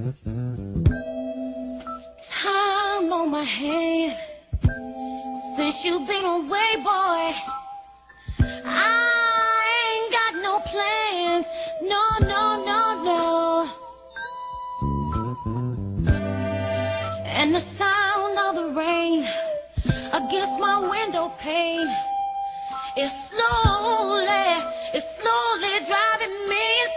Time on my hand since you've been away, boy. I ain't got no plans, no, no, no, no. And the sound of the rain against my window pane is slowly driving me insane.